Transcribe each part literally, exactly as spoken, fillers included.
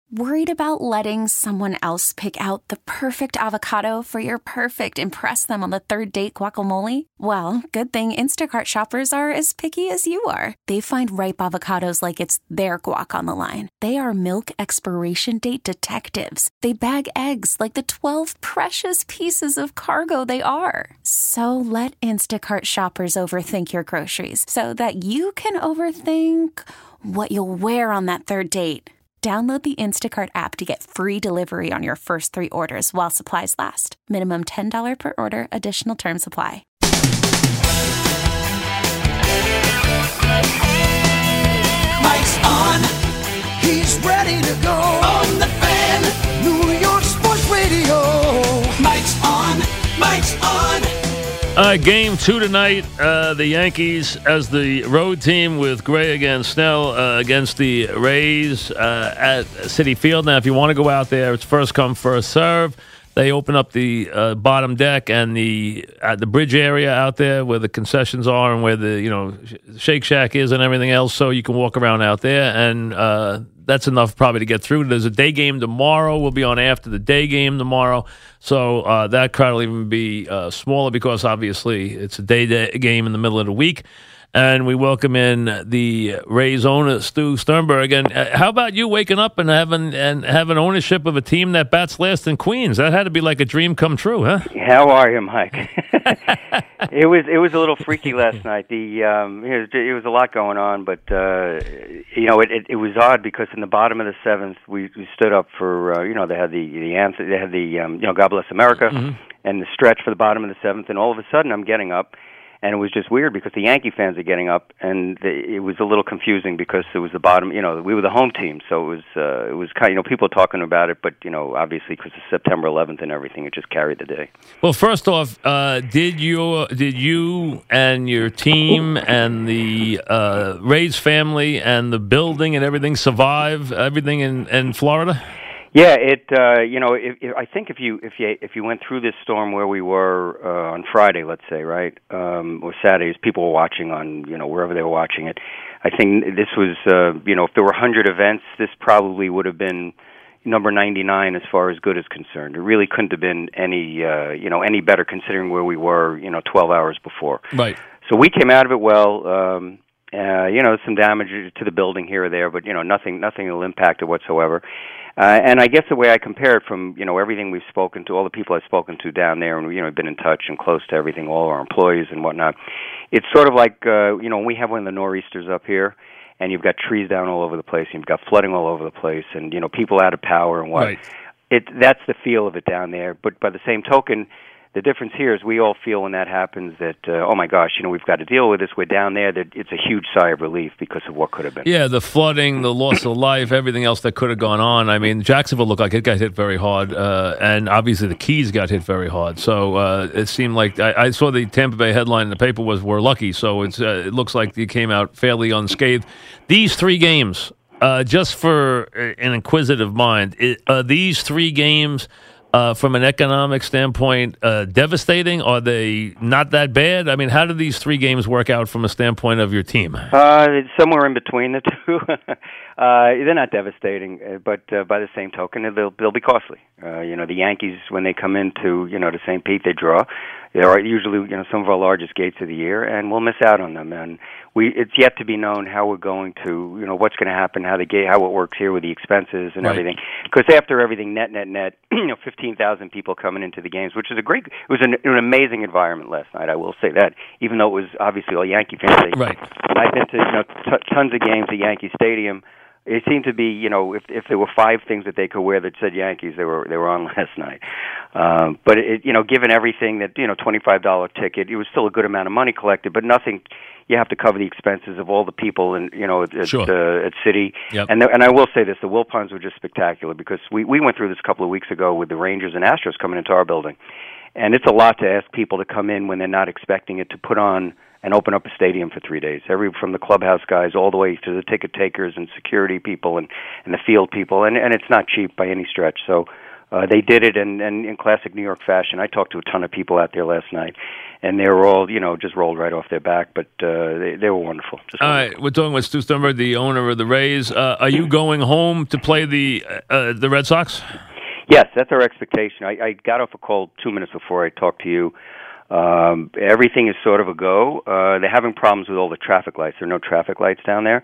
Worried about letting someone else pick out the perfect avocado for your perfect impress them on the third date guacamole? Well, good thing Instacart shoppers are as picky as you are. They find ripe avocados like it's their guac on the line. They are milk expiration date detectives. They bag eggs like the twelve precious pieces of cargo they are. So let Instacart shoppers overthink your groceries so that you can overthink what you'll wear on that third date. Download the Instacart app to get free delivery on your first three orders while supplies last. Minimum ten dollars per order. Additional terms apply. Mike's on. He's ready to go. On the Fan. New York Sports Radio. Mike's on. Mike's on. Uh, game two tonight, uh, the Yankees as the road team with Gray against Snell uh, against the Rays uh, at Citi Field. Now, if you want to go out there, it's first come, first serve. They open up the uh, bottom deck and the uh, the bridge area out there where the concessions are and where the you know Shake Shack is and everything else, so you can walk around out there, and uh, that's enough probably to get through. There's a day game tomorrow. We'll be on after the day game tomorrow, so uh, that crowd will even be uh, smaller because obviously it's a day, day game in the middle of the week. And we welcome in the Rays owner, Stu Sternberg. And uh, how about you waking up and having and having ownership of a team that bats last in Queens? That had to be like a dream come true, huh? How are you, Mike? it was it was a little freaky last night. The um, it, was, it was a lot going on, but uh, you know it, it it was odd because in the bottom of the seventh we, we stood up for uh, you know they had the the answer they had the um, you know God Bless America mm-hmm. and the stretch for the bottom of the seventh, and all of a sudden I'm getting up. And it was just weird because the Yankee fans are getting up, and the, it was a little confusing because it was the bottom. You know, we were the home team, so it was uh, it was kind. Of, you know, people talking about it, but you know, obviously because it's September eleventh and everything, it just carried the day. Well, first off, uh, did you did you and your team and the uh, Rays family and the building and everything survive everything in, in Florida? Yeah, it. Uh, you know, if, if, I think if you if you if you went through this storm where we were uh, on Friday, let's say, right, um, or Saturdays, people were watching on you know wherever they were watching it. I think this was uh, you know if there were one hundred events, this probably would have been number ninety-nine as far as good is concerned. It really couldn't have been any uh, you know any better considering where we were you know twelve hours before. Right. So we came out of it well. Um, uh, you know, some damage to the building here or there, but you know nothing nothing will impact it whatsoever. Uh, and I guess the way I compare it from, you know, everything we've spoken to, all the people I've spoken to down there, and, you know, been in touch and close to everything, all our employees and whatnot, it's sort of like, uh, you know, we have one of the nor'easters up here, and you've got trees down all over the place, and you've got flooding all over the place, and, you know, people out of power and what. Right. It, that's the feel of it down there. But by the same token, the difference here is we all feel when that happens that, uh, oh, my gosh, you know, we've got to deal with this. We're down there. That it's a huge sigh of relief because of what could have been. Yeah, the flooding, the loss of life, everything else that could have gone on. I mean, Jacksonville looked like it got hit very hard, uh, and obviously the Keys got hit very hard. So uh, it seemed like I, I saw the Tampa Bay headline in the paper was "We're lucky." So it's uh, it looks like you came out fairly unscathed. These three games, uh, just for an inquisitive mind, it, uh, these three games. Uh, from an economic standpoint, uh, devastating? Are they not that bad? I mean, how do these three games work out from a standpoint of your team? Uh, it's somewhere in between the two. uh, they're not devastating, but uh, by the same token, they'll they'll be costly. Uh, you know, the Yankees when they come into you know to Saint Pete, they draw. They're usually you know some of our largest gates of the year, and we'll miss out on them. And we it's yet to be known how we're going to you know what's going to happen, how the gate, how it works here with the expenses and right. everything. Because after everything, net net net, you know, fifteen thousand people coming into the games, which is a great. It was an, an amazing environment last night. I will say that, even though it was obviously all Yankee fans. Right. I've been to you know t- tons of games at Yankee Stadium. It seemed to be, you know, if if there were five things that they could wear that said Yankees, they were they were on last night. Um, but it, you know, given everything that you know, twenty-five dollar ticket, it was still a good amount of money collected, but nothing. You have to cover the expenses of all the people, and you know, at sure. uh, at City. Yep. And the, and I will say this: the Wilpons were just spectacular because we we went through this a couple of weeks ago with the Rangers and Astros coming into our building, and it's a lot to ask people to come in when they're not expecting it to put on. And open up a stadium for three days. Every from the clubhouse guys all the way to the ticket takers and security people and, and the field people, and, and it's not cheap by any stretch. So Uh, they did it in, in, in classic New York fashion. I talked to a ton of people out there last night, and they were all, you know, just rolled right off their back, but uh, they, they were wonderful. Just all wonderful. right, we're talking with Stu Sternberg, the owner of the Rays. Uh, are you going home to play the uh, the Red Sox? Yes, that's our expectation. I, I got off a call two minutes before I talked to you. Um, everything is sort of a go. Uh, they're having problems with all the traffic lights. There are no traffic lights down there.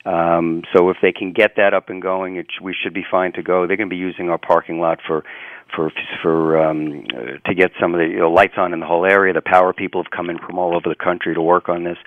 Um, so if they can get that up and going, it, we should be fine to go. They're going to be using our parking lot for for for um, uh, to get some of the you know, lights on in the whole area. The power people have come in from all over the country to work on this.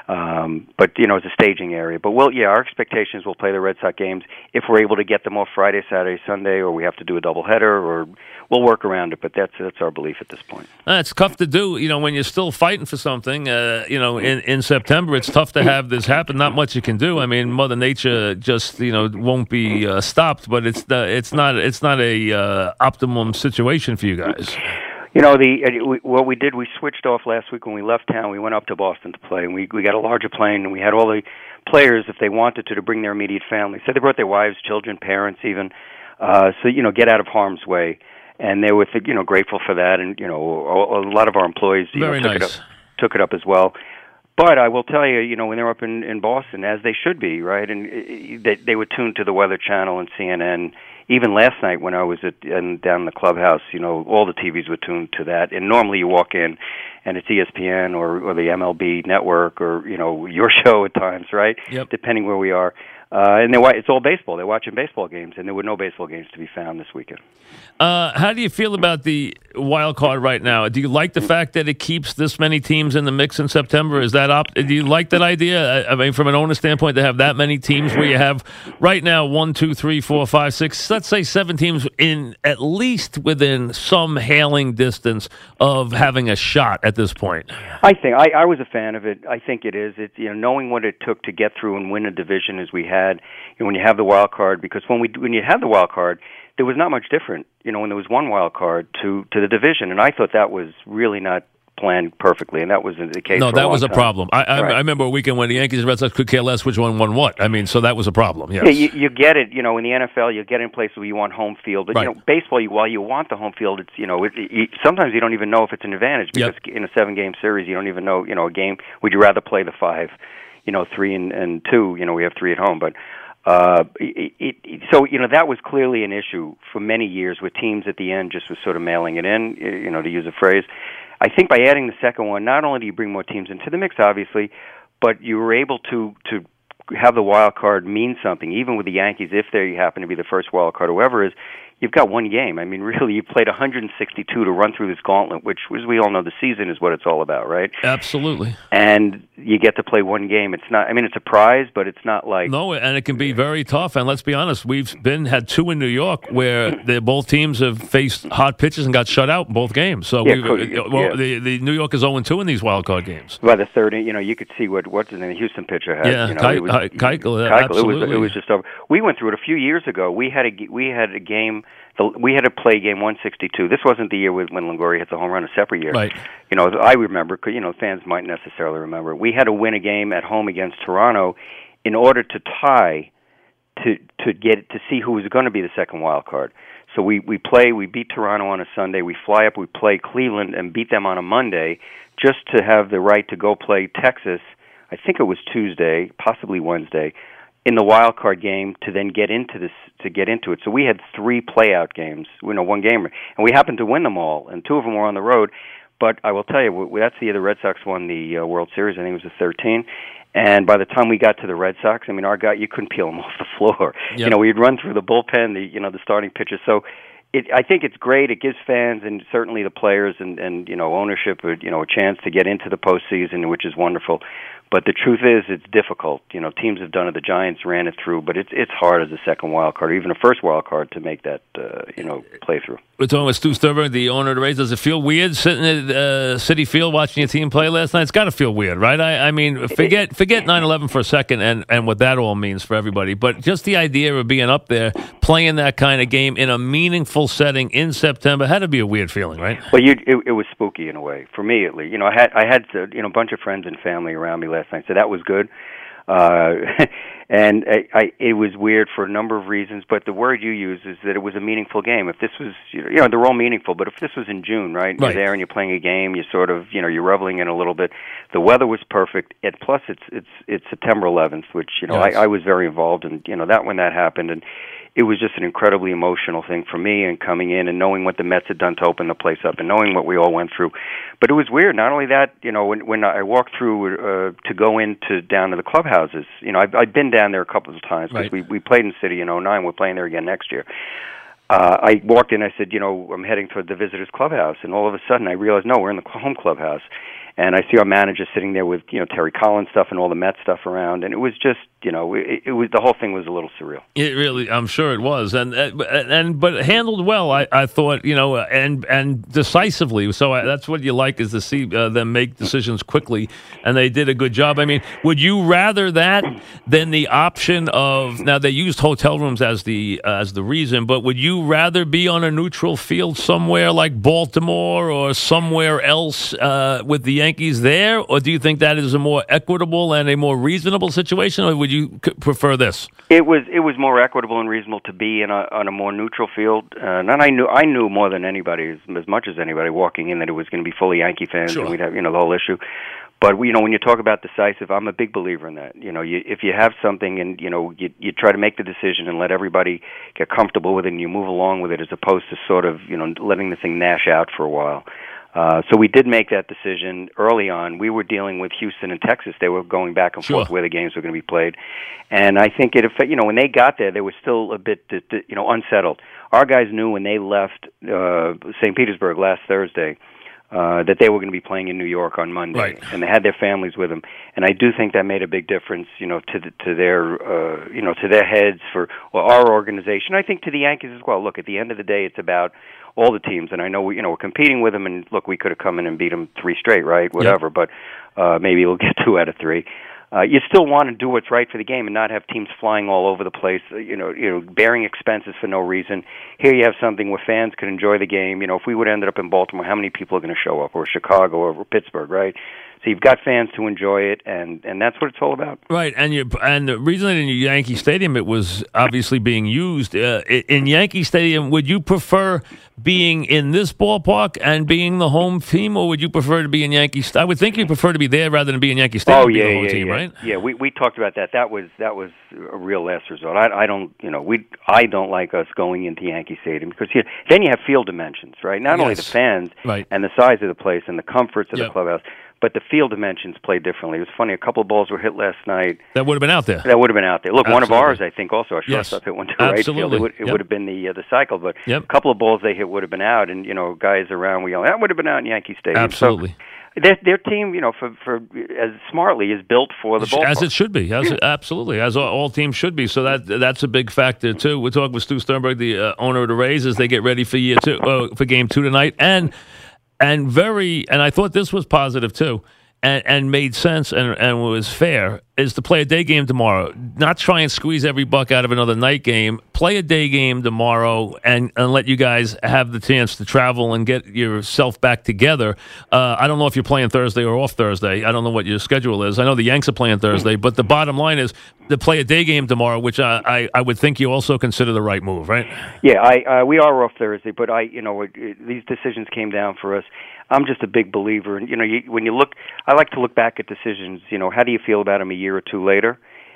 Um, but, you know, it's a staging area. But, well, yeah, our expectation is we'll play the Red Sox games if we're able to get them off Friday, Saturday, Sunday, or we have to do a doubleheader, or we'll work around it. But that's that's our belief at this point. Uh, it's tough to do, you know, when you're still fighting for something. Uh, you know, in, in September, it's tough to have this happen. Not much you can do. I mean, Mother Nature just, you know, won't be uh, stopped. But it's the, it's not it's not a uh, optimum situation for you guys. You know, the uh, we, what we did, we switched off last week when we left town. We went up to Boston to play, and we we got a larger plane, and we had all the players, if they wanted to, to bring their immediate family. So they brought their wives, children, parents, even. Uh, so you know, get out of harm's way, and they were you know grateful for that, and you know, a, a lot of our employees you Very know, took nice. it up, took it up as well. But I will tell you, you know, when they're up in, in Boston, as they should be, right, and uh, they they were tuned to the Weather Channel and C N N. Even last night when I was at and down in the clubhouse, you know, all the T Vs were tuned to that. And normally you walk in, and it's E S P N or, or the M L B network or you know your show at times, right? Yep. Depending where we are. Uh, and they wa- it's all baseball. They're watching baseball games, and there were no baseball games to be found this weekend. Uh, how do you feel about the wild card right now? Do you like the fact that it keeps this many teams in the mix in September? Is that op- do you like that idea? I, I mean, from an owner standpoint, to have that many teams where you have right now one, two, three, four, five, six, let's say seven teams in at least within some hailing distance of having a shot at this point. I think I, I was a fan of it. I think it is. It's you know knowing what it took to get through and win a division as we had. You know, when you have the wild card, because when we when you had the wild card, there was not much different. You know, when there was one wild card to to the division, and I thought that was really not planned perfectly, and that was the case. No, for that a was a long time. problem. I, I, Right. I remember a weekend when the Yankees and Red Sox could care less which one won what. I mean, so that was a problem. Yes. Yeah, you, you get it. You know, in the N F L, you get in places where you want home field, but Right. you know, baseball, you, while you want the home field, it's you know, it, it, sometimes you don't even know if it's an advantage because Yep. in a seven-game series, you don't even know. You know, a game. Would you rather play the five? You know, three and, and two. You know, we have three at home, but. Uh, it, it, it, so you know that was clearly an issue for many years, with teams at the end just was sort of mailing it in, you know, to use a phrase. I think by adding the second one, not only do you bring more teams into the mix, obviously, but you were able to to have the wild card mean something, even with the Yankees, if they happen to be the first wild card, whoever is. You've got one game. I mean, really, you played one hundred sixty-two to run through this gauntlet, which, as we all know, the season is what it's all about, right? Absolutely. And you get to play one game. It's not. I mean, it's a prize, but it's not like No, and it can be very tough. And let's be honest, we've been had two in New York where the, both teams have faced hot pitches and got shut out in both games. So Yeah, we, could- well, yeah. the, the New York is oh and two in these wild card games. by the third, you know, you could see what what's his name, the Houston pitcher had. Yeah, you know, Ke- it was, Ke- Keuchel, Keuchel, absolutely. It was, it was just over. We went through it a few years ago. We had a g- we had a game. The, we had to play game one sixty-two. This wasn't the year when when Longoria hit the home run. A separate year. Right. You know, I remember. 'Cause, you know, fans might necessarily remember. We had to win a game at home against Toronto in order to tie to to get to see who was going to be the second wild card. So we we play. We beat Toronto on a Sunday. We fly up. We play Cleveland and beat them on a Monday, just to have the right to go play Texas. I think it was Tuesday, possibly Wednesday, in the wild card game to then get into this to get into it. So we had three playout games, you know, one gamer, and we happened to win them all, and two of them were on the road. But I will tell you, w- that's the year the Red Sox won the uh, World Series. I think it was the thirteen. And by the time we got to the Red Sox, I mean, our guy, you couldn't peel him off the floor. Yep. You know, we'd run through the bullpen, the you know, the starting pitchers. So it, I think it's great. It gives fans and certainly the players and, and you know, ownership, you know, a chance to get into the postseason, which is wonderful. But the truth is, it's difficult. You know, teams have done it. The Giants ran it through, but it's it's hard as a second wild card, or even a first wild card, to make that uh, you know play through. We're talking with Stu Sternberg, the owner of the Rays. Does it feel weird sitting at uh, Citi Field watching your team play last night? It's got to feel weird, right? I, I mean, forget forget nine eleven for a second and, and what that all means for everybody, but just the idea of being up there, playing that kind of game in a meaningful setting in September had to be a weird feeling, right? Well, you, it, it was spooky in a way for me, at least. You know, I had I had uh, you know a bunch of friends and family around me last night, so that was good. Uh, And I, I, it was weird for a number of reasons, but the word you use is that it was a meaningful game. If this was, you know, they're all meaningful, but if this was in June, right, right. you're there and you're playing a game, you sort of, you know, you're reveling in a little bit. The weather was perfect, and plus it's it's it's September eleventh, which, you know, yes. I, I was very involved in, you know, that when that happened, and it was just an incredibly emotional thing for me, and coming in and knowing what the Mets had done to open the place up and knowing what we all went through. But it was weird. Not only that, you know, when when I walked through uh, to go into down to the clubhouses, you know, I've, I've been down there a couple of times because right. we, we played in City in oh nine. We're playing there again next year. Uh, I walked in, I said, you know, I'm heading toward the visitors' clubhouse. And all of a sudden I realized, no, we're in the home clubhouse. And I see our manager sitting there with, you know, Terry Collins stuff and all the Mets stuff around. And it was just, you know, it, it was, the whole thing was a little surreal. It really, I'm sure it was, and and but handled well. I, I thought, you know, and and decisively. So I, that's what you like, is to see uh, them make decisions quickly, and they did a good job. I mean, would you rather that than the option of, now they used hotel rooms as the uh, as the reason, but would you rather be on a neutral field somewhere like Baltimore or somewhere else uh, with the Yankees there, or do you think that is a more equitable and a more reasonable situation, or would you prefer this? It was it was more equitable and reasonable to be in a, on a more neutral field. Uh, and I knew I knew more than anybody, as, as much as anybody walking in, that it was going to be fully Yankee fans, sure. and we'd have, you know, the whole issue. But, you know, when you talk about decisive, I'm a big believer in that. You know, you, if you have something and, you know, you, you try to make the decision and let everybody get comfortable with it and you move along with it, as opposed to sort of, you know, letting the thing gnash out for a while. Uh, so we did make that decision early on. We were dealing with Houston and Texas. They were going back and sure. forth where the games were going to be played. And I think it, you know, when they got there, they were still a bit, you know, unsettled. Our guys knew when they left uh, Saint Petersburg last Thursday uh, that they were going to be playing in New York on Monday, right. and they had their families with them. And I do think that made a big difference, you know, to the, to their, uh, you know, to their heads for well, our organization. I think to the Yankees as well. Look, at the end of the day, it's about all the teams, and I know we, you know, we're competing with them. And look, we could have come in and beat them three straight, right? Whatever, yep. but uh, maybe we'll get two out of three. Uh, you still want to do what's right for the game and not have teams flying all over the place, you know, you know, bearing expenses for no reason. Here you have something where fans can enjoy the game. You know, if we would have ended up in Baltimore, how many people are going to show up, or Chicago, or Pittsburgh, right? So you've got fans to enjoy it, and, and that's what it's all about. Right, and you and the reason in Yankee Stadium it was obviously being used. Uh, in Yankee Stadium, would you prefer being in this ballpark and being the home team, or would you prefer to be in Yankee Stadium? I would think you prefer to be there rather than be in Yankee Stadium. Oh yeah, the home yeah, team, yeah. right? Yeah, we we talked about that. That was that was a real last resort. I, I don't, you know, we I don't like us going into Yankee Stadium because you, then you have field dimensions, right? Not yes. only the fans right. and the size of the place and the comforts of yep. the clubhouse, but the field dimensions play differently. It was funny, a couple of balls were hit last night. That would have been out there. That would have been out there. Look, Absolutely. one of ours, I think, also, our shortstop yes. hit one to Absolutely. right field. It would, it yep. would have been the uh, the cycle, but yep. a couple of balls they hit would have been out, and, you know, guys around, we yell, that would have been out in Yankee Stadium. Absolutely. So their, their team, you know, for, for as smartly, is built for the ballpark. As it should be. As it, absolutely. As all, all teams should be. So that that's a big factor, too. We're talking with Stu Sternberg, the uh, owner of the Rays, as they get ready for year two, uh, for game two tonight. And, and very, and I thought this was positive, too. And, and made sense and, and was fair, is to play a day game tomorrow. Not try and squeeze every buck out of another night game. Play a day game tomorrow and, and let you guys have the chance to travel and get yourself back together. Uh, I don't know if you're playing Thursday or off Thursday. I don't know what your schedule is. I know the Yanks are playing Thursday, but the bottom line is to play a day game tomorrow, which I, I, I would think you also consider the right move, right? Yeah, I uh, we are off Thursday, but I, you know, it, it, these decisions came down for us. I'm just a big believer, and you know, you, when you look, I like to look back at decisions. You know, how do you feel about them a year or two later?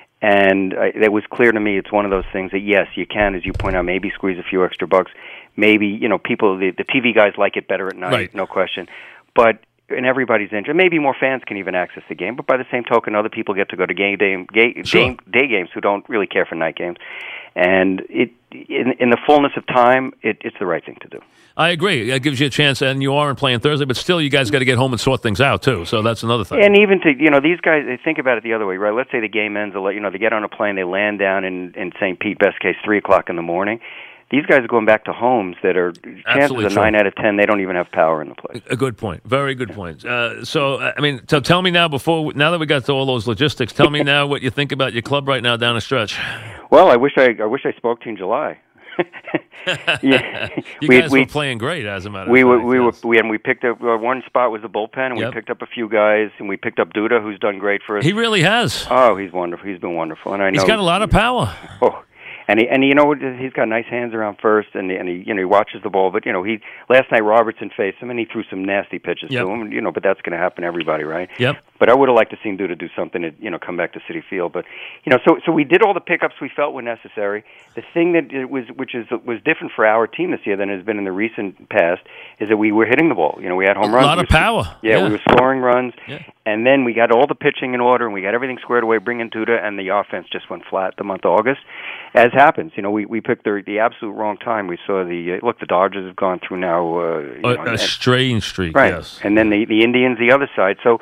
And uh, it was clear to me it's one of those things that yes, you can, as you point out, maybe squeeze a few extra bucks. Maybe, you know, people, the, the T V guys like it better at night, right. no question. But in everybody's interest, maybe more fans can even access the game. But by the same token, other people get to go to game day, game, sure. game, day games who don't really care for night games. And it, in, in the fullness of time, it, it's the right thing to do. I agree. It gives you a chance, and you aren't playing Thursday, but still, you guys got to get home and sort things out too. So that's another thing. And even to you know, these guys, they think about it the other way, right? Let's say the game ends, you know, they get on a plane, they land down in in Saint Pete, best case three o'clock in the morning. These guys are going back to homes that are chances Absolutely of true. nine out of ten. They don't even have power in the place. A good point. Very good point. Uh, so, I mean, so tell me now, before now that we got to all those logistics, tell me now what you think about your club right now down the stretch. Well, I wish I I wish I spoke to you in July. yeah, you we, guys we, were playing great, as a matter we of were, fact. we yes. were, we and we picked up uh, one spot was the bullpen, and Yep. we picked up a few guys, and we picked up Duda, who's done great for us. He really has. Oh, he's wonderful. He's been wonderful, and I know He's got a lot of power. Oh, and he and you know he's got nice hands around first, and and he you know he watches the ball. But you know he last night Robertson faced him, and he threw some nasty pitches Yep. to him. You know, but that's going to happen to everybody, right? Yep. But I would have liked to seen Duda do something to you know come back to Citi Field. But you know, so so we did all the pickups we felt were necessary. The thing that it was which is was different for our team this year than has been in the recent past is that we were hitting the ball. You know, we had home A runs. lot we of were, power. Yeah, Yeah. we were scoring runs. Yeah. And then we got all the pitching in order, and we got everything squared away, bringing Duda, and the offense just went flat the month of August, as happens. You know, we, we picked the the absolute wrong time. We saw the uh, look. The Dodgers have gone through now. Uh, you A, know, a and- strange streak, right, yes. and then the the Indians the other side. So.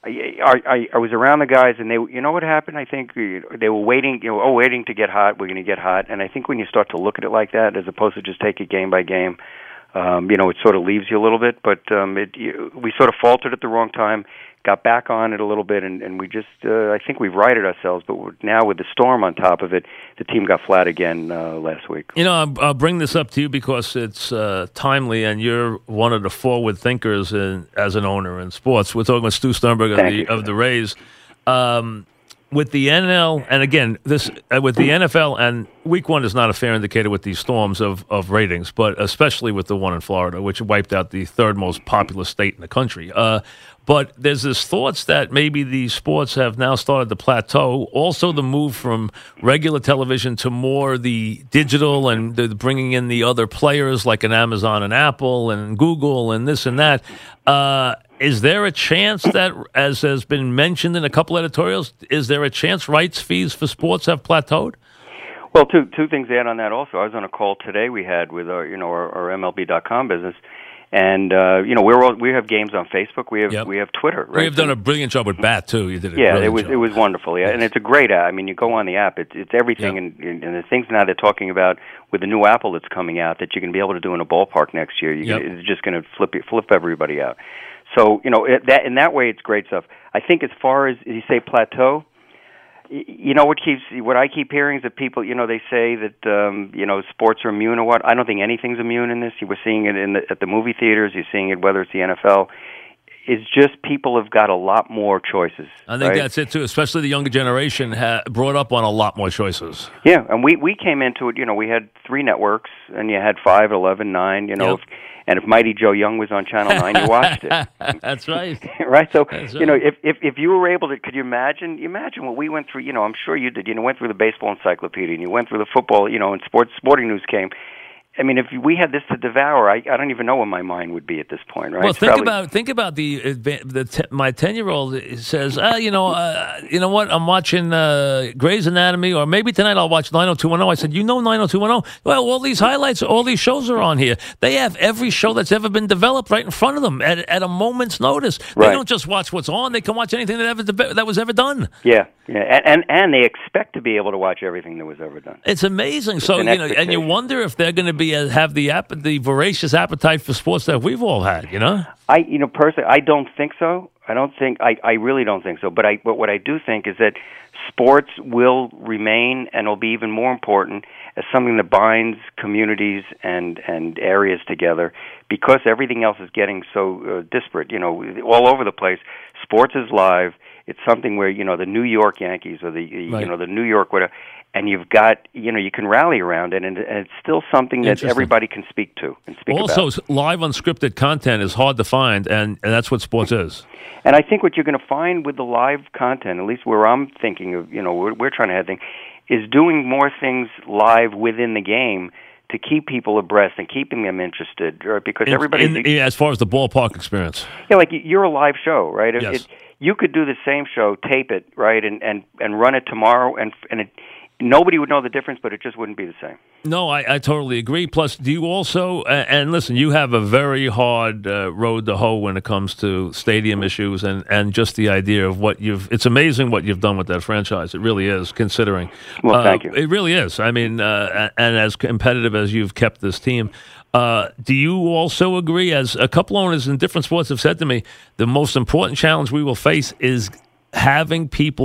I, I I was around the guys, and they, you know what happened? I think they were waiting, you know, oh, waiting to get hot. We're going to get hot, and I think when you start to look at it like that, as opposed to just take it game by game, um, you know, it sort of leaves you a little bit. But um, it, you, we sort of faltered at the wrong time, got back on it a little bit, and, and we just, uh, I think we've righted ourselves. But we're, now with the storm on top of it, the team got flat again uh, last week. You know, I'll, I'll bring this up to you because it's uh, timely, and you're one of the forward thinkers in, as an owner in sports. We're talking with Stu Sternberg of Thank the, you. of the Rays. Um, with the N L, and again, this uh, with the N F L, and week one is not a fair indicator with these storms of, of ratings, but especially with the one in Florida, which wiped out the third most populous state in the country. Uh, but there's this thoughts that maybe these sports have now started to plateau. Also, the move from regular television to more the digital and the bringing in the other players like an Amazon and Apple and Google and this and that. Uh, Is there a chance that, as has been mentioned in a couple editorials, is there a chance rights fees for sports have plateaued? Well, two two things to add on that also. I was on a call today we had with our you know our, our M L B dot com business, and uh, you know we're all, we have games on Facebook. We have Yep. we have Twitter. Right? Well, you've done a brilliant job with Bat too. You did a Yeah, brilliant it was job. it was wonderful. Yeah, and it's a great app. I mean, you go on the app; it's it's everything, Yep. and, and the things now they're talking about with the new Apple that's coming out that you can be able to do in a ballpark next year. You Yep. can, it's just going to flip it- flip everybody out. So you know it, that in that way, it's great stuff. I think as far as you say plateau, y- you know what keeps what I keep hearing is that people, you know, they say that um, you know sports are immune or what. I don't think anything's immune in this. You were seeing it in the, at the movie theaters. You're seeing it whether it's the N F L. It's just people have got a lot more choices. I think right? that's it too. Especially the younger generation ha- brought up on a lot more choices. Yeah, and we we came into it. You know, we had three networks, and you had five, eleven, nine. You know, Yep. if, and if Mighty Joe Young was on Channel Nine, you watched it. That's right. Right, so That's you know, right. if, if if you were able to, could you imagine? Imagine what we went through. You know, I'm sure you did. You know, went through the baseball encyclopedia, and you went through the football. You know, and sports sporting news came. I mean, if we had this to devour, I, I don't even know where my mind would be at this point. Right? Well, It's think probably- about think about the adva- the te- my ten year old says, ah, you know, uh, you know what? I'm watching uh, Grey's Anatomy, or maybe tonight I'll watch nine oh two one oh. I said, you know, nine oh two one oh. Well, all these highlights, all these shows are on here. They have every show that's ever been developed right in front of them at, at a moment's notice. They Right. don't just watch what's on; they can watch anything that ever de- that was ever done. Yeah, yeah, and, and and they expect to be able to watch everything that was ever done. It's amazing. So an you know, and you expectation. wonder if they're going to be uh, have the app, the voracious appetite for sports that we've all had. You know. I, you know, personally, I don't think so. I don't think, I, I really don't think so. But I, but what I do think is that sports will remain and will be even more important as something that binds communities and, and areas together, because everything else is getting so uh, disparate, you know, all over the place. Sports is live. It's something where, you know, the New York Yankees or the, Right. you know, the New York whatever, and you've got, you know, you can rally around it, and, and it's still something that Interesting. everybody can speak to and speak Also, about. live unscripted content is hard to find, and, and that's what sports is. And I think what you're going to find with the live content, at least where I'm thinking of, you know, we're, we're trying to have things, is doing more things live within the game to keep people abreast and keeping them interested, right? Because In- everybody, in- in- as far as the ballpark experience. yeah, like you're a live show, right? It- Yes. it, you could do the same show, tape it, right, and and and run it tomorrow, and and it, nobody would know the difference, but it just wouldn't be the same. No, I, I totally agree. Plus, do you also, uh, and listen, you have a very hard uh, road to hoe when it comes to stadium issues and, and just the idea of what you've, it's amazing what you've done with that franchise. It really is, considering. Well, Uh, thank you. It really is. I mean, uh, and as competitive as you've kept this team. Uh, do you also agree, as a couple owners in different sports have said to me, the most important challenge we will face is having people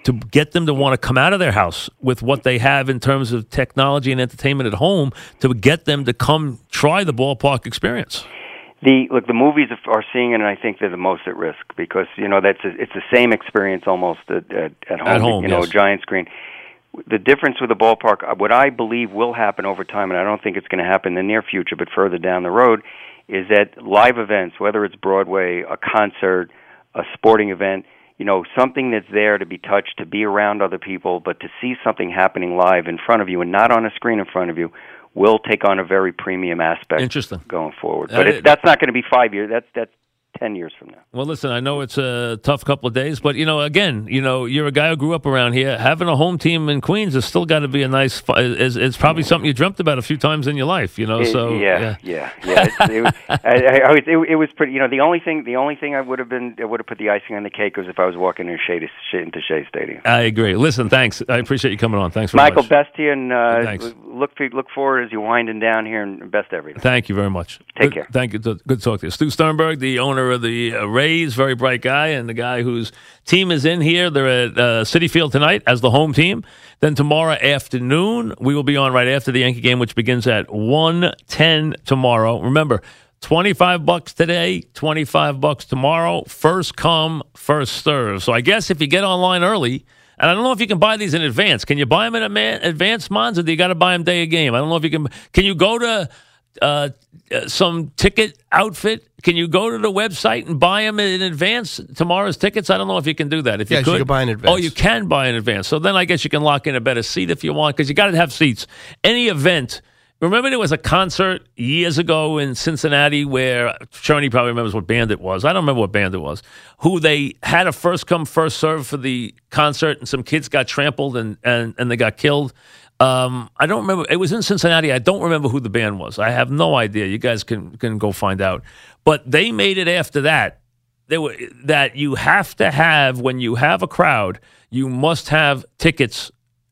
to get them to want to come out of their house with what they have in terms of technology and entertainment at home to get them to come try the ballpark experience. The look, the movies are seeing it, and I think they're the most at risk because you know that's a, it's the same experience almost at, at, at home. At home, you know, yes. a giant screen. The difference with the ballpark, what I believe will happen over time, and I don't think it's going to happen in the near future, but further down the road, is that live events, whether it's Broadway, a concert, a sporting event, you know, something that's there to be touched, to be around other people, but to see something happening live in front of you and not on a screen in front of you, will take on a very premium aspect. Interesting. Going forward. Uh, But it, that's not going to be five years. That's that's ten years from now. Well, listen, I know it's a tough couple of days, but, you know, again, you know, you're a guy who grew up around here. Having a home team in Queens has still got to be a nice, it's, it's probably something you dreamt about a few times in your life, you know, It- so. yeah, yeah, yeah. It's, it, was, I, I, I was, it, it was pretty, you know, the only thing, the only thing I would have been, I would have put the icing on the cake was if I was walking in Shea, into Shea Stadium. I agree. Listen, thanks. I appreciate you coming on. Thanks very Michael, much. best to you, and uh, Thanks. look for, look forward as you're winding down here, and best to everything. Thank you very much. Take good, care. Thank you. Good to talk to you. Stu Sternberg, the owner of the uh, Rays, very bright guy, and the guy whose team is in here. They're at uh, Citi Field tonight as the home team. Then tomorrow afternoon, we will be on right after the Yankee game, which begins at one ten tomorrow. Remember, twenty-five bucks today, twenty-five bucks tomorrow. First come, first serve. So I guess if you get online early, and I don't know if you can buy these in advance. Can you buy them in advance, Mons, or do you got to buy them day of game? I don't know if you can. Can you go to uh, some ticket outfit? Can you go to the website and buy them in advance, tomorrow's tickets? I don't know if you can do that. If you Yes, could, you can buy in advance. Oh, you can buy in advance. So then I guess you can lock in a better seat if you want, because you got to have seats. Any event. Remember there was a concert years ago in Cincinnati where, Shoney probably remembers what band it was. I don't remember what band it was, who they had a first come, first serve for the concert, and some kids got trampled and, and, and they got killed. Um, I don't remember. It was in Cincinnati. I don't remember who the band was. I have no idea. You guys can, can go find out. But they made it after that. They were, that you have to have, when you have a crowd, you must have tickets,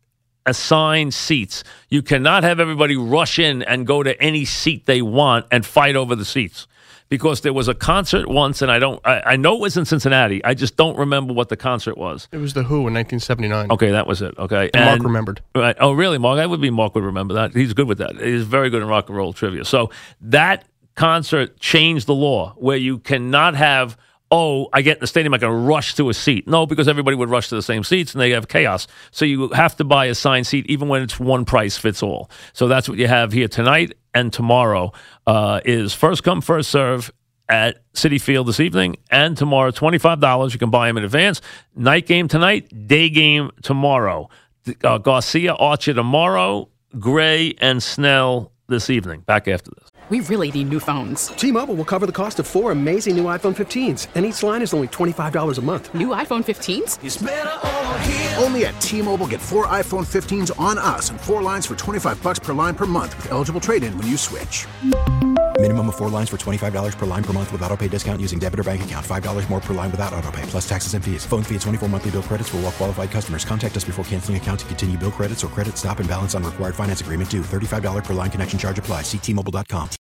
assigned seats. You cannot have everybody rush in and go to any seat they want and fight over the seats. Because there was a concert once, and I don't, I, I know it was in Cincinnati. I just don't remember what the concert was. It was The Who in nineteen seventy-nine. Okay, that was it. Okay, And Mark remembered. Right. Oh, really, Mark? I would be Mark would remember that. He's good with that. He's very good in rock and roll trivia. So that concert changed the law where you cannot have, oh, I get in the stadium, I can rush to a seat. No, because everybody would rush to the same seats and they have chaos. So you have to buy a assigned seat even when it's one price fits all. So that's what you have here tonight and tomorrow uh, is first come, first serve at Citi Field this evening, and tomorrow, twenty-five dollars. You can buy them in advance. Night game tonight, day game tomorrow. Uh, Garcia, Archer tomorrow, Gray, and Snell this evening. Back after this. We really need new phones. T-Mobile will cover the cost of four amazing new iPhone fifteens, and each line is only twenty-five dollars a month. New iPhone fifteens? It's better over here. Only at T-Mobile, get four iPhone fifteens on us and four lines for twenty-five bucks per line per month with eligible trade-in when you switch. Minimum of four lines for twenty-five dollars per line per month with autopay discount using debit or bank account. five dollars more per line without autopay, plus taxes and fees. Phone fee at twenty-four monthly bill credits for well-qualified customers. Contact us before canceling account to continue bill credits or credit stop and balance on required finance agreement due. thirty-five dollars per line connection charge applies. See T Mobile dot com.